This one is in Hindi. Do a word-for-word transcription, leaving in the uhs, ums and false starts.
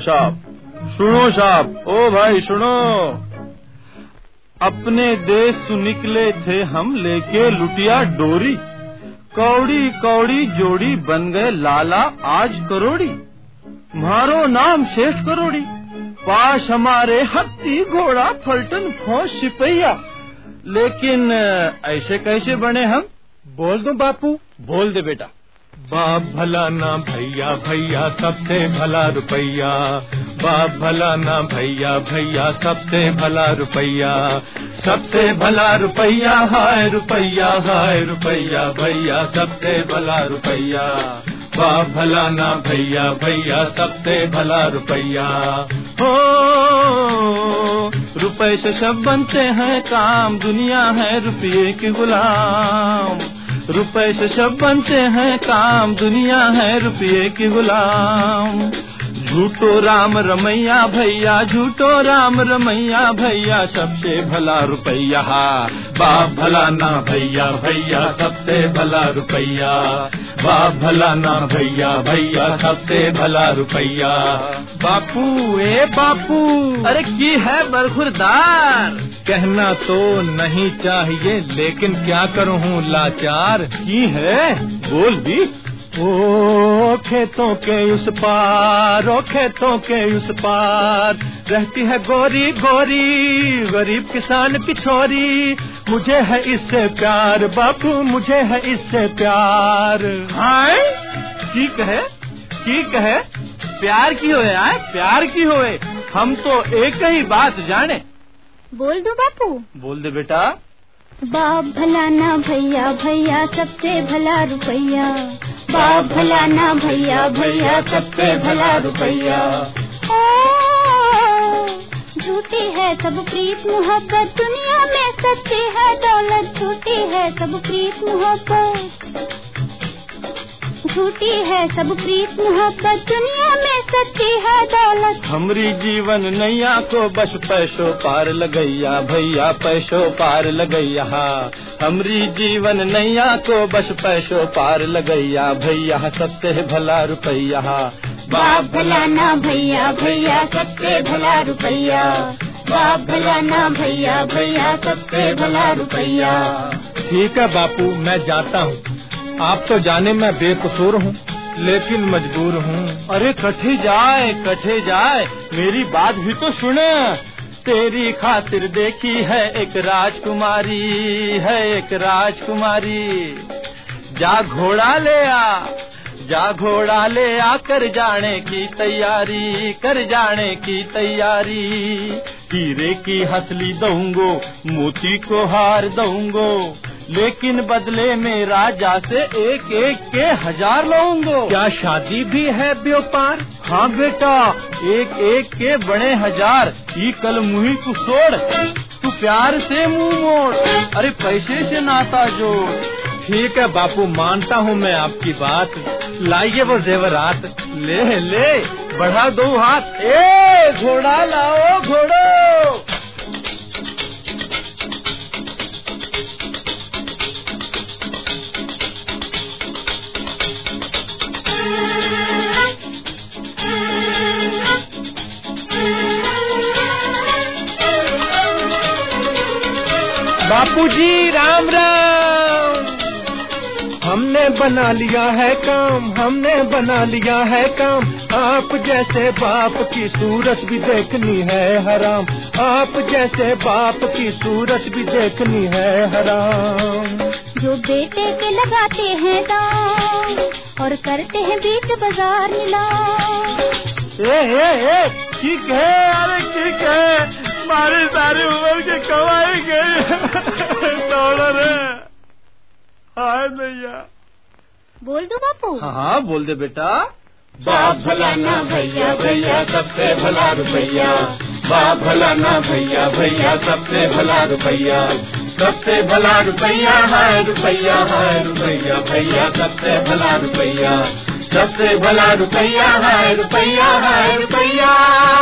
साहब, सुनो साहब, ओ भाई सुनो। अपने देश से निकले थे हम लेके लुटिया डोरी, कौड़ी कौड़ी जोड़ी बन गए लाला आज करोड़ी। मारो नाम शेष करोड़ी, पास हमारे हाथी घोड़ा फलटन फौज सिपहिया। लेकिन ऐसे कैसे बने हम? बोल दो बापू। बोल दे बेटा। बाप भला ना भैया भैया सबसे भला रुपैया, बाप भला ना भैया भैया सबसे भला रुपैया, सबसे भला रुपैया हाय रुपैया हाय रुपैया भैया सबसे भला रुपैया, बाप भला ना भैया भैया सबसे भला रुपैया। हो रुपए से सब बनते हैं काम, दुनिया है रुपये की गुलाम। रुपए से सब बनते हैं काम, दुनिया है रुपये की गुलाम। झूठो राम रमैया भैया, झूठो राम रमैया भैया सबसे भला रुपैया, बाप भला ना भैया भैया सबसे भला रुपैया, बाप भला ना भैया भैया सबसे भला रुपैया। बापू ए बापू, अरे की है बरखुरदार? कहना तो नहीं चाहिए लेकिन क्या करूँ हूँ लाचार। की है बोल भी। ओ खेतों के उस पार, ओ खेतों के उस पार रहती है गोरी गोरी गरीब किसान की छोरी। मुझे है इससे प्यार बापू, मुझे है इससे प्यार। हाय ठीक है ठीक है, प्यार की होए आए प्यार की होए, हम तो एक ही बात जाने। बोल दो बापू। बोल दे बेटा। बाप भला ना भैया भैया सबसे भला रुपैया, बाप भला ना भैया भैया सबसे भला रुपैया। झूठी है सब प्रीत मोहब्बत, दुनिया में सच्ची है दौलत। झूठी है सब प्रीत मोहब्बत, झूठी है सब प्रीत मोहब्बत, दुनिया में सच्ची है दौलत। हमरी जीवन नैया को बस पैसों पार लगैया भैया, पैसों पार लगैया। हमरी जीवन नैया को बस पैसों पार लगैया भैया सबसे भला रुपैया, बाप भला ना भैया भैया सबसे भला रुपैया, बाप भला ना भैया भैया सबसे भला रुपैया। ठीक है बापू मैं जाता हूँ, आप तो जाने मैं बेकसूर हूँ लेकिन मजबूर हूँ। अरे कठे जाए कठे जाए, मेरी बात भी तो सुने। तेरी खातिर देखी है एक राजकुमारी, है एक राजकुमारी। जा घोड़ा ले आ, जा घोड़ा ले आ, कर जाने की तैयारी, कर जाने की तैयारी। हीरे की हथली दूंगो, मोती को हार दूंगो, लेकिन बदले में राजा से एक एक के हजार लूंगो। क्या शादी भी है व्यापार? हाँ बेटा, एक एक के बड़े हजार। ये कल मुही को छोड़, तू प्यार से मुंह मोड़, अरे पैसे से नाता जोड़। ठीक है बापू मानता हूँ मैं आपकी बात, लाइए वो जेवरात। ले ले बढ़ा दो हाथ, ए घोड़ा लाओ घोड़ो। बापूजी राम राम। हमने बना लिया है काम, हमने बना लिया है काम। आप जैसे बाप की सूरत भी देखनी है हराम, आप जैसे बाप की सूरत भी देखनी है हराम। जो बेटे के लगाते हैं दाम और करते हैं बीच बाजार नीलाम। ए ए ए ठीक है, अरे ठीक है, हमारी सारी उम्र के कमाई गई डॉलर है। हाय भैया। बोल दो बापू। हाँ हाँ बोल दे बेटा। बाप भला ना भैया भैया सबसे भला रुपैया, बाप भला ना भैया भैया सबसे भला रुपैया, सबसे भला रुपैया हाय रुपैया हाय रुपैया भैया सबसे भला रुपैया, सबसे भला रुपैया हाय रुपैया हाय रुपैया।